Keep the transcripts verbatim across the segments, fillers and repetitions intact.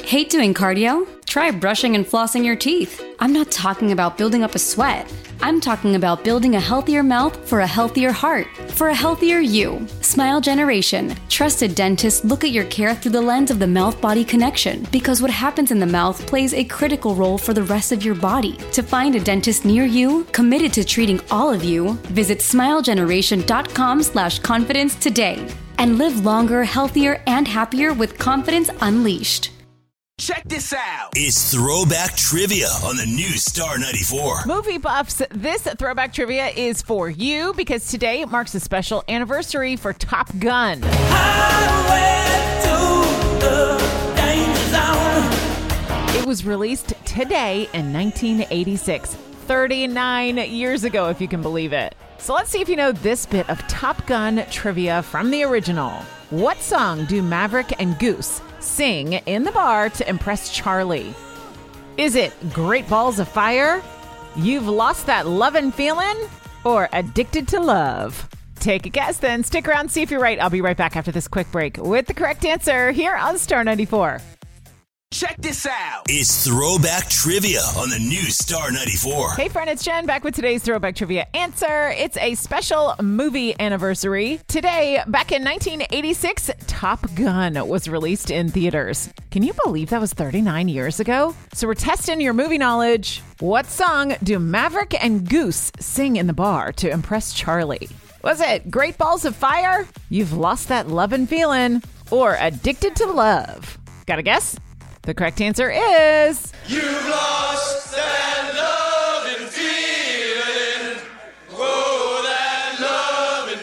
Hate doing cardio? Try brushing and flossing your teeth. I'm not talking about building up a sweat. I'm talking about building a healthier mouth for a healthier heart, for a healthier you. Smile Generation. Trusted dentists look at your care through the lens of the mouth-body connection, because what happens in the mouth plays a critical role for the rest of your body. To find a dentist near you, committed to treating all of you, visit smilegeneration.com slash confidence today. And live longer, healthier, and happier with confidence unleashed. Check this out. It's Throwback Trivia on the new Star ninety-four. Movie buffs, this Throwback Trivia is for you because today marks a special anniversary for Top Gun. Highway to the danger zone. It was released today in nineteen eighty-six, thirty-nine years ago, if you can believe it. So let's see if you know this bit of Top Gun trivia from the original. What song do Maverick and Goose sing in the bar to impress Charlie? Is it Great Balls of Fire, You've Lost That Lovin' Feelin', or Addicted to Love? Take a guess then. Stick around, see if you're right. I'll be right back after this quick break with the correct answer here on Star ninety-four. Check this out. It's Throwback Trivia on the new Star ninety-four. Hey friend, it's Jen back with today's Throwback Trivia answer. It's a special movie anniversary. Today, back in nineteen eighty-six, Top Gun was released in theaters. Can you believe that was thirty-nine years ago? So we're testing your movie knowledge. What song do Maverick and Goose sing in the bar to impress Charlie? Was it Great Balls of Fire, You've Lost That Lovin' Feelin', or Addicted to Love? Got a guess? The correct answer is... You've lost that love and feeling. Whoa, that love and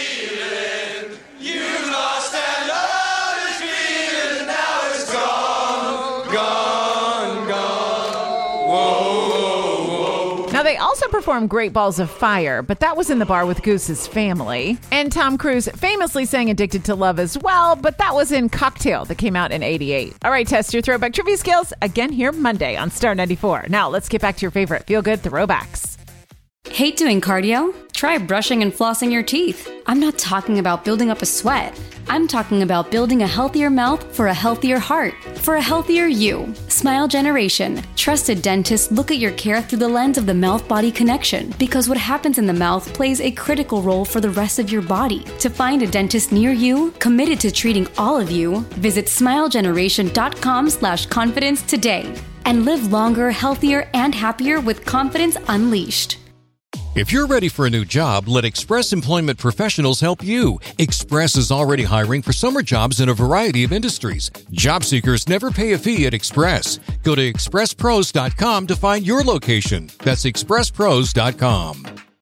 feeling. You've lost that love and feeling. Now it's gone, gone, gone. Whoa, whoa, whoa. Now, they also performed Great Balls of Fire, but that was in the bar with Goose's family. And Tom Cruise famously sang Addicted to Love as well, but that was in Cocktail that came out in eighty-eight. All right, test your throwback trivia skills again here Monday on Star ninety-four. Now, let's get back to your favorite feel-good throwbacks. Hate doing cardio? Try brushing and flossing your teeth. I'm not talking about building up a sweat. I'm talking about building a healthier mouth for a healthier heart, for a healthier you. Smile Generation. Trusted dentists look at your care through the lens of the mouth-body connection, because what happens in the mouth plays a critical role for the rest of your body. To find a dentist near you, committed to treating all of you, visit smilegeneration.com slash confidence today. And live longer, healthier, and happier with confidence unleashed. If you're ready for a new job, let Express Employment Professionals help you. Express is already hiring for summer jobs in a variety of industries. Job seekers never pay a fee at Express. Go to express pros dot com to find your location. That's express pros dot com.